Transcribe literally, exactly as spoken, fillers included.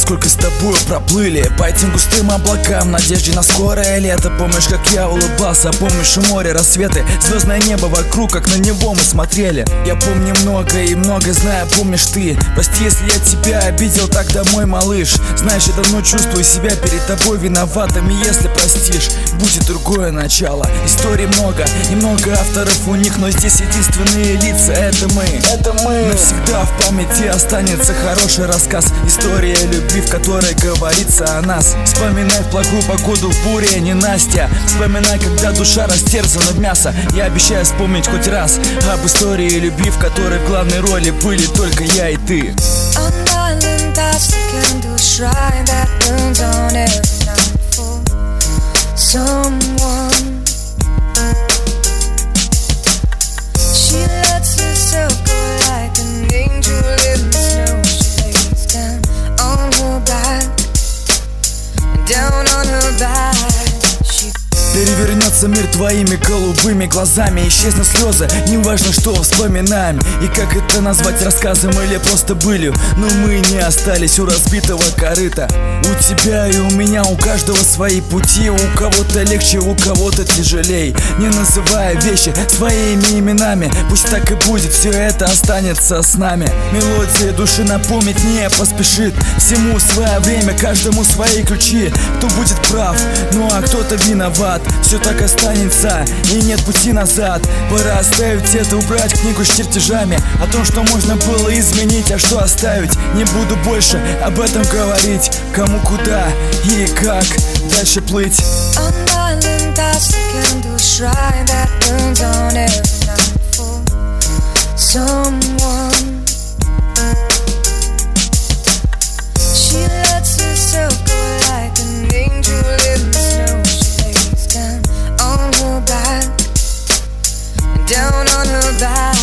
сколько с тобой проплыли по этим густым облакам в надежде на скорое лето. Помнишь, как я улыбался, помнишь и море, рассветы, звездное небо вокруг, как на него мы смотрели. Я помню много и много знаю, помнишь ты. Прости, если я тебя обидел, так домой, малыш. Знаешь, я давно чувствую себя перед тобой виноватым, и если простишь, будет другое начало. Историй много и много авторов у них, но здесь единственные лица — это мы. Это мы. Навсегда в памяти останется хороший рассказ, история любви, в которой говорится о нас. Вспоминай в плохую погоду, в буре, не Настя. Вспоминай, когда душа растерзана в мясо. Я обещаю вспомнить хоть раз об истории любви, в которой в главной роли были только я и ты. Перевернется мир твоими голубыми глазами, исчезнут слезы, неважно, что вспоминаем. И как это назвать, рассказом или просто былью, но мы не остались у разбитого корыта. У тебя и у меня, у каждого свои пути, у кого-то легче, у кого-то тяжелей. Не называя вещи своими именами, пусть так и будет, все это останется с нами. Мелодия души напомнить не поспешит. Всему свое время, каждому свои ключи. Кто будет прав, ну а кто-то виноват. Все так останется, и нет пути назад. Пора оставить это, убрать книгу с чертежами о том, что можно было изменить, а что оставить. Не буду больше об этом говорить. Кому, куда и как дальше плыть. Down on her back.